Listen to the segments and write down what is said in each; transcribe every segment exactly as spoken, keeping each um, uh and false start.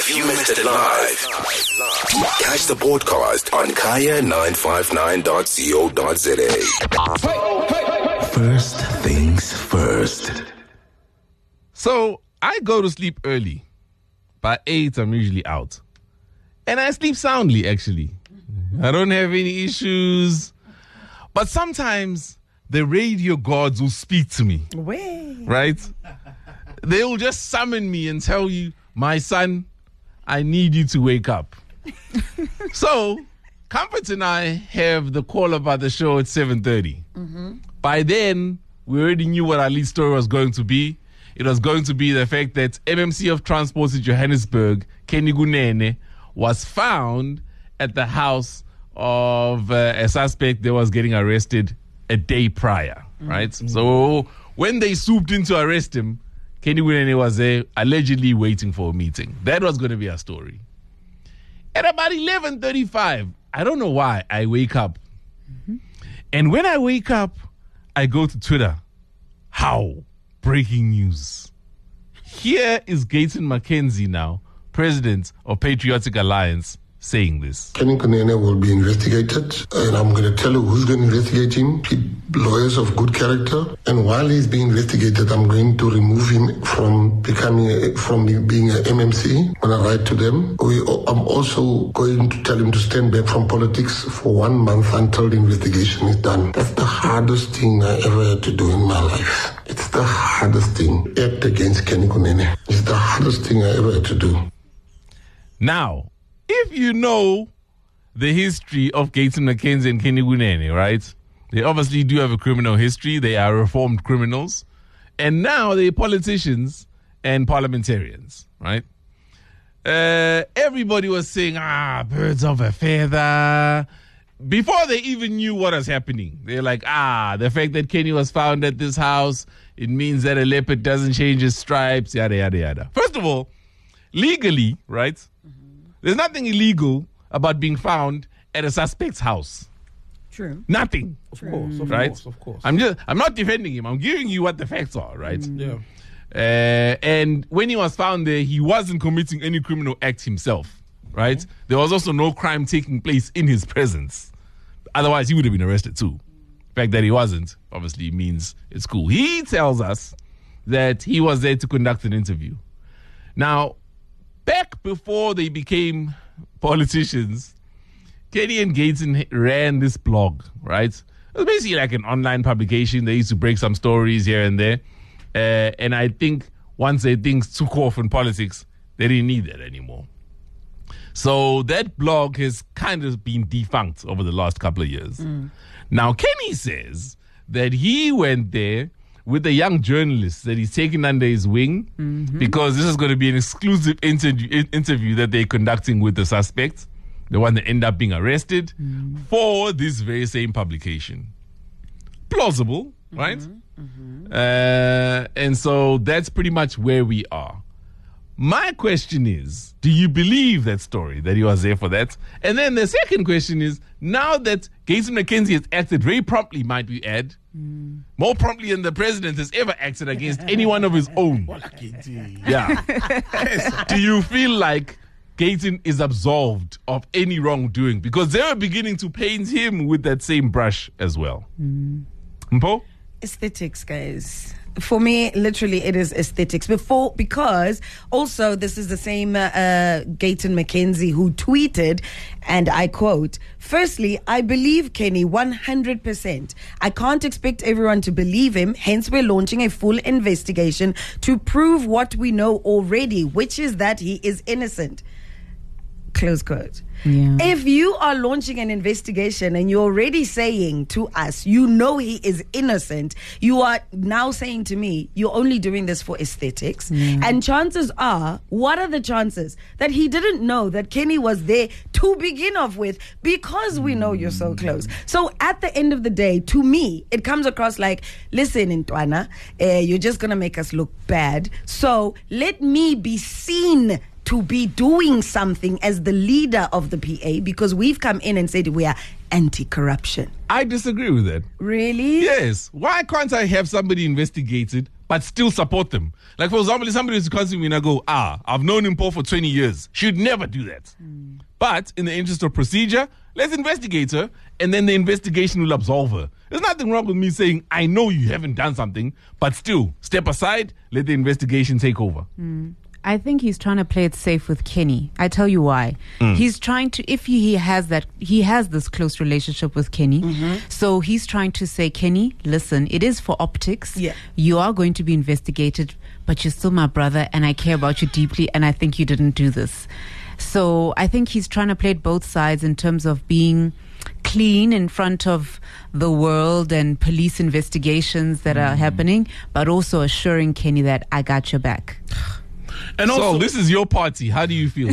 If you missed it live, catch the podcast on kaya nine five nine dot co dot za. First things first. So I go to sleep early. By eight, I'm usually out. And I sleep soundly, actually. I don't have any issues. But sometimes the radio gods will speak to me. Way. Right? They will just summon me and tell you, my son, I need you to wake up. So, Comfort and I have the call about the show at seven thirty. Mm-hmm. By then, we already knew what our lead story was going to be. It was going to be the fact that M M C of Transport in Johannesburg, Kenny Kunene, was found at the house of uh, a suspect that was getting arrested a day prior, right? Mm-hmm. So when they swooped in to arrest him, Kenny Kunene was there allegedly waiting for a meeting. That was going to be our story. At about eleven thirty-five, I don't know why, I wake up. Mm-hmm. And when I wake up, I go to Twitter. How? Breaking news. Here is Gayton McKenzie now, president of Patriotic Alliance, saying this. Kenny Kunene will be investigated, and I'm going to tell you who's going to investigate him. Lawyers of good character. And while he's being investigated, I'm going to remove him from becoming a, from being an M M C when I write to them. We, I'm also going to tell him to stand back from politics for one month until the investigation is done. That's the hardest thing I ever had to do in my life. It's the hardest thing. Act against Kenny Kunene. It's the hardest thing I ever had to do. Now, if you know the history of Gayton McKenzie and Kenny Kunene, right? They obviously do have a criminal history. They are reformed criminals. And now they're politicians and parliamentarians, right? Uh, everybody was saying, ah, birds of a feather. Before they even knew what was happening, they're like, ah, the fact that Kenny was found at this house, it means that a leopard doesn't change his stripes, yada, yada, yada. First of all, legally, right? Mm-hmm. There's nothing illegal about being found at a suspect's house. True. Nothing. Of course, of right? course, of course. I'm just I'm not defending him. I'm giving you what the facts are, right? Mm. Yeah. Uh, and when he was found there, he wasn't committing any criminal act himself, right? Mm. There was also no crime taking place in his presence. Otherwise, he would have been arrested too. The fact that he wasn't, obviously, means it's cool. He tells us that he was there to conduct an interview. Now, back before they became politicians, Kenny and Gayton ran this blog, right? It was basically like an online publication. They used to break some stories here and there. Uh, and I think once they things took off in politics, they didn't need that anymore. So that blog has kind of been defunct over the last couple of years. Mm. Now, Kenny says that he went there with a young journalist that he's taken under his wing mm-hmm. because this is going to be an exclusive interview, interview that they're conducting with the suspect, the one that ended up being arrested, mm. for this very same publication. Plausible, mm-hmm. right? Mm-hmm. Uh, and so that's pretty much where we are. My question is, do you believe that story, that he was there for that? And then the second question is, now that Gayton McKenzie has acted very promptly, might we add, mm. more promptly than the president has ever acted against anyone of his own. Yeah. Do you feel like Gayton is absolved of any wrongdoing? Because they were beginning to paint him with that same brush as well. Mm. Mpo? Aesthetics, guys. For me, literally, it is aesthetics. Before, because also this is the same uh, uh, Gayton McKenzie who tweeted, and I quote, "Firstly, I believe Kenny one hundred percent. I can't expect everyone to believe him. Hence, we're launching a full investigation to prove what we know already, which is that he is innocent." Close quote. Yeah. If you are launching an investigation and you're already saying to us, you know he is innocent, you are now saying to me, you're only doing this for aesthetics. Yeah. And chances are, what are the chances that he didn't know that Kenny was there to begin off with, because we know you're so close? So at the end of the day, to me, it comes across like, listen, Ntwana, uh, you're just going to make us look bad. So let me be seen to be doing something as the leader of the P A, because we've come in and said we are anti-corruption. I disagree with that. Really? Yes. Why can't I have somebody investigated but still support them. Like, for example, if somebody is constantly and I go, ah, I've known him Paul for twenty years. She'd never do that. Mm. But in the interest of procedure, let's investigate her, and then the investigation will absolve her. There's nothing wrong with me saying, I know you haven't done something, but still, step aside, let the investigation take over. Mm. I think he's trying to play it safe with Kenny. I tell you why. Mm. He's trying to, if he has that, he has this close relationship with Kenny. Mm-hmm. So he's trying to say, Kenny, listen, it is for optics. Yeah. You are going to be investigated, but you're still my brother and I care about you deeply and I think you didn't do this. So I think he's trying to play it both sides in terms of being clean in front of the world and police investigations that mm. are happening, but also assuring Kenny that I got your back. And also, so this is your party. How do you feel?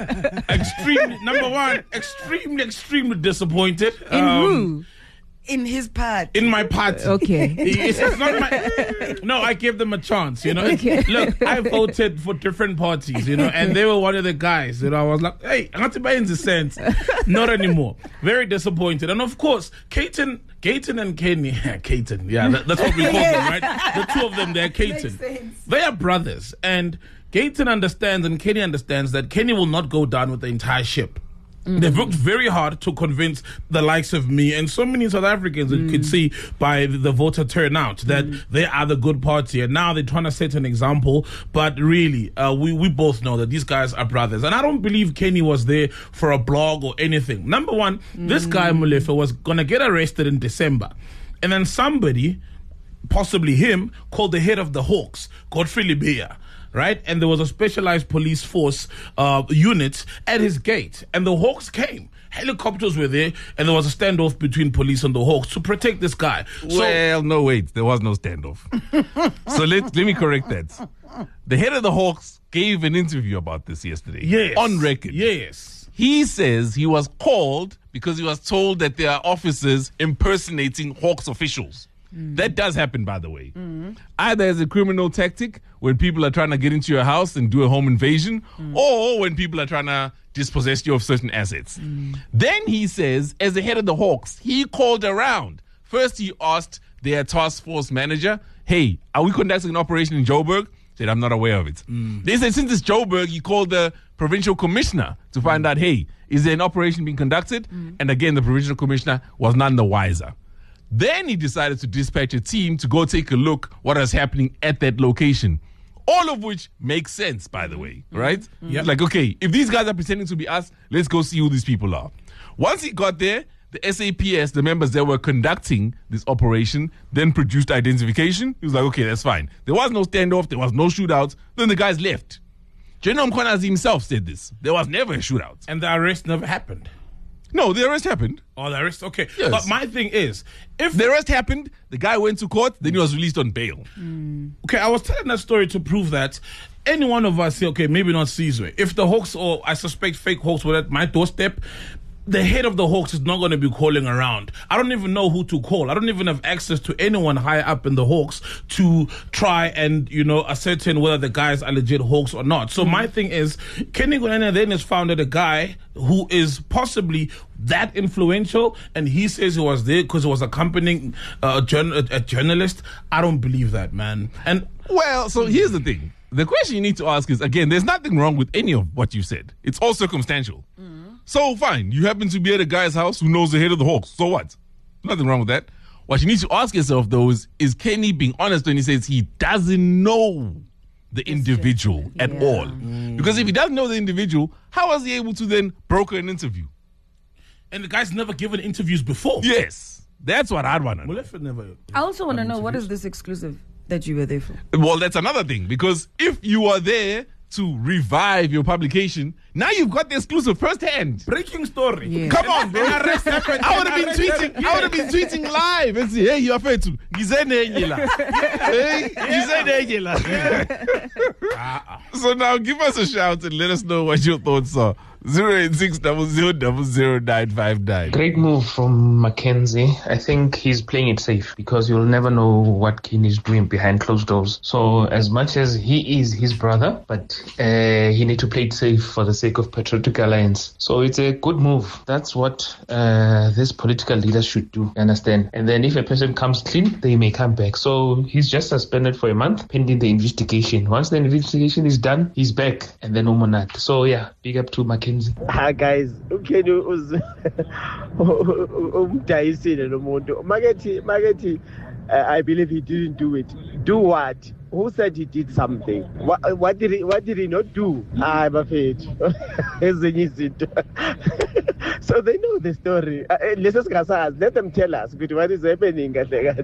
Extremely, number one, extremely, extremely disappointed. In um, who? In his part. In my party. Okay. It's, it's not my. No, I gave them a chance. You know. Okay. Look, I voted for different parties. You know, and they were one of the guys. You know, I was like, hey, I'm not to buy in the sense. Not anymore. Very disappointed. And of course, Kaiten, Kaiten and Kenny, Kaiten, yeah, that, that's what we call them, right? The two of them, they're Kaiten. They are brothers, and Kaiten understands and Kenny understands that Kenny will not go down with the entire ship. Mm-hmm. They've worked very hard to convince the likes of me and so many South Africans that mm. could see by the voter turnout that mm. they are the good party. And now they're trying to set an example. But really, uh, we, we both know that these guys are brothers. And I don't believe Kenny was there for a blog or anything. Number one, mm. this guy, Molefe, was going to get arrested in December. And then somebody, possibly him, called the head of the Hawks, Godfrey Libya. Right? And there was a specialized police force uh, unit at his gate. And the Hawks came. Helicopters were there. And there was a standoff between police and the Hawks to protect this guy. So, well, no, wait. There was no standoff. So let, let me correct that. The head of the Hawks gave an interview about this yesterday. Yes. On record. Yes. He says he was called because he was told that there are officers impersonating Hawks officials. Mm. That does happen, by the way. Mm. Either as a criminal tactic when people are trying to get into your house and do a home invasion, mm. or when people are trying to dispossess you of certain assets. Mm. Then he says, as the head of the Hawks, he called around. First, he asked their task force manager, hey, are we conducting an operation in Joburg? Said, I'm not aware of it. Mm. They said, since it's Joburg, he called the provincial commissioner to find mm. out, hey, is there an operation being conducted? Mm. And again, the provincial commissioner was none the wiser. Then he decided to dispatch a team to go take a look what is happening at that location. All of which makes sense, by the way, right? Mm-hmm. Yep. Like, okay, if these guys are pretending to be us, let's go see who these people are. Once he got there, the S A P S, the members that were conducting this operation, then produced identification. He was like, okay, that's fine. There was no standoff, there was no shootout. Then the guys left. General Mkhwanazi himself said this. There was never a shootout. And the arrest never happened. No, the arrest happened. Oh, the arrest? Okay. Yes. But my thing is, if the arrest happened, the guy went to court, then he was released on bail. Mm. Okay, I was telling that story to prove that any one of us, okay, maybe not Sizwe, if the Hawks, or I suspect fake Hawks were at my doorstep, the head of the Hawks is not going to be calling around. I don't even know who to call. I don't even have access to anyone higher up in the Hawks to try and, you know, ascertain whether the guys are legit Hawks or not. So mm. my thing is, Kenny Gonene then has found a guy who is possibly that influential, and he says he was there because he was accompanying uh, a, journal- a journalist. I don't believe that, man. And well, so here's the thing. The question you need to ask is, again, there's nothing wrong with any of what you said. It's all circumstantial. Mm. So fine, you happen to be at a guy's house who knows the head of the Hawks. So what? Nothing wrong with that. What you need to ask yourself, though, is, is Kenny being honest when he says he doesn't know the it's individual just, at yeah. all? Mm. Because if he doesn't know the individual, how was he able to then broker an interview? And the guy's never given interviews before. Yes. That's what I'd want to know. Molefe never. I also want to know, what is this exclusive that you were there for? Well, that's another thing. Because if you are there to revive your publication, now you've got the exclusive firsthand. Breaking story. Yeah. Come on, bro. I would have been tweeting. I would have been tweeting live and say, "Hey, you are fair to Hey, So now give us a shout and let us know what your thoughts are zero eight six zero zero zero zero nine five nine. Great move from Mackenzie. I think he's playing it safe because you'll never know what Kenny is doing behind closed doors. So as much as he is his brother, but uh, he need to play it safe for the sake of Patriotic Alliance. So it's a good move. That's what uh, this political leader should do. Understand? And then if a person comes clean, they may come back. So he's just suspended for a month pending the investigation. Once the investigation is done, he's back and then Omonat. So yeah, big up to Mackenzie. Hi guys, Kenny was umdayisile lo muntu. Makethi makethi I believe he didn't do it. Do what? Who said he did something? What, what did he what did he not do? Ah, bafethu. Ezinye izinto. So they know the story. Uh, let them tell us what is happening. What is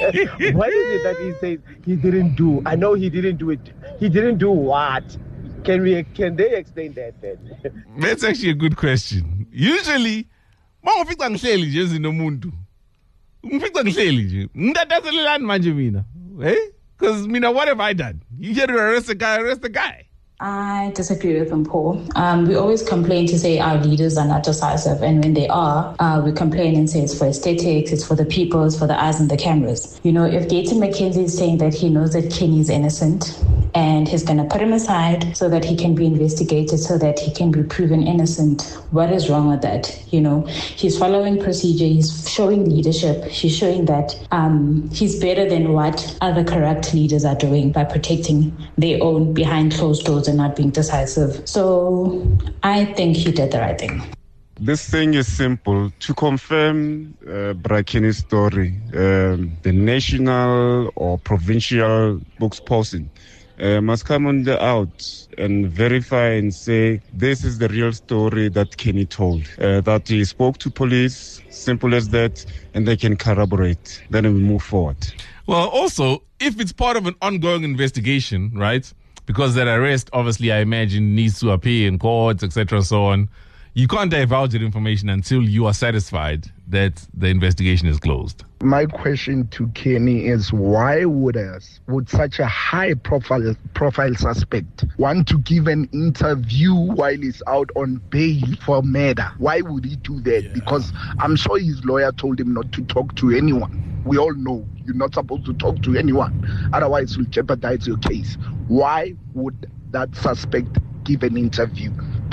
it that he says he didn't do? I know he didn't do it. He didn't do what? Can we? Can they explain that then? That's actually a good question. Usually, mangofika ngihleli nje ezinomuntu. Ngifika ngihleli nje. Ngidadathelelani manje mina. Eh? Because mina, what have I done? You get to arrest a guy, arrest a guy. I disagree with him, Paul. Um, we always complain to say our leaders are not decisive, and when they are, uh, we complain and say it's for aesthetics, it's for the people, it's for the eyes and the cameras. You know, if Gayton McKenzie is saying that he knows that Kenny is innocent and he's going to put him aside so that he can be investigated, so that he can be proven innocent, what is wrong with that? You know, he's following procedure, he's showing leadership, he's showing that um, he's better than what other corrupt leaders are doing by protecting their own behind closed doors and not being decisive. So I think he did the right thing. This thing is simple. To confirm uh, Brakini's story, um, the national or provincial spokesperson uh, must come on the out and verify and say this is the real story that Kenny told. Uh, that he spoke to police, simple as that, and they can corroborate. Then we move forward. Well, also, if it's part of an ongoing investigation, right? Because that arrest, obviously, I imagine, needs to appear in courts, et cetera, so on. You can't divulge that information until you are satisfied that the investigation is closed. My question to Kenny is, why would us, would such a high profile profile suspect want to give an interview while he's out on bail for murder? Why would he do that? Yeah. Because I'm sure his lawyer told him not to talk to anyone. We all know you're not supposed to talk to anyone. Otherwise, you'll jeopardize your case. Why would that suspect give an interview?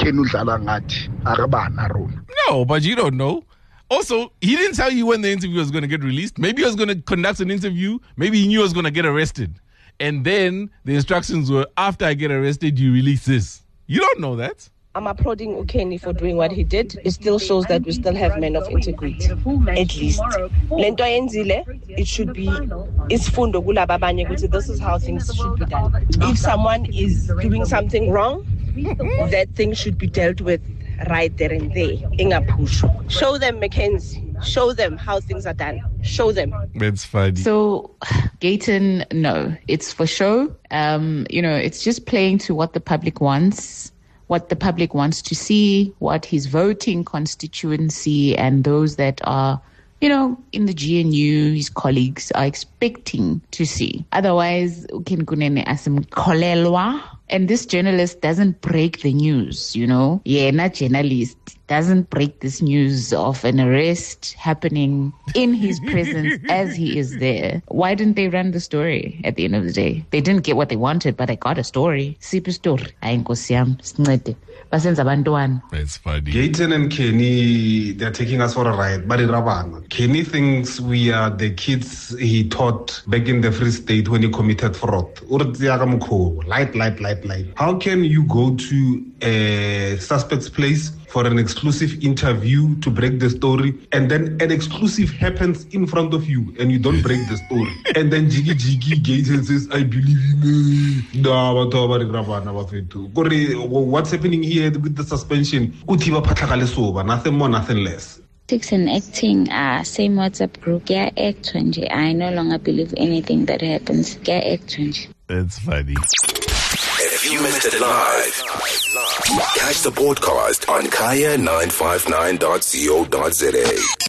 No, but you don't know. Also, he didn't tell you when the interview was going to get released. Maybe he was going to conduct an interview. Maybe he knew he was going to get arrested. And then the instructions were, after I get arrested, you release this. You don't know that. I'm applauding Ukeni for doing what he did. It still shows that we still have men of integrity, at least. Lento yenzile, it should be, it's fundo kula babanye ukuthi this is how things should be done. If someone is doing something wrong, that thing should be dealt with right there and there. Inga push. Show them, Mackenzie. Show them how things are done. Show them. That's funny. So, Gayton, no, it's for show. Um, you know, it's just playing to what the public wants. What the public wants to see, what his voting constituency and those that are, you know, in the G N U, his colleagues are expecting to see. Otherwise, Ken Kunene asim kolelwa. And this journalist doesn't break the news, you know. Yeah, not journalist. Doesn't break this news of an arrest happening in his presence as he is there. Why didn't they run the story at the end of the day? They didn't get what they wanted, but they got a story. Sipho story. It's funny. Gayton and Kenny, they're taking us for a ride. But Kenny thinks we are the kids he taught back in the Free State when he committed fraud. Light, light, light, light. How can you go to a suspect's place for an exclusive interview to break the story, and then an exclusive happens in front of you and you don't break the story? And then Jiggy Jiggy Gayton says, I believe in it. What's happening here with the suspension? Nothing more, nothing less. Politics and acting are same WhatsApp group. Yeah, act I no longer believe anything that happens. Yeah, act It's funny. If you missed it live, catch the podcast on kaya nine five nine dot co dot za.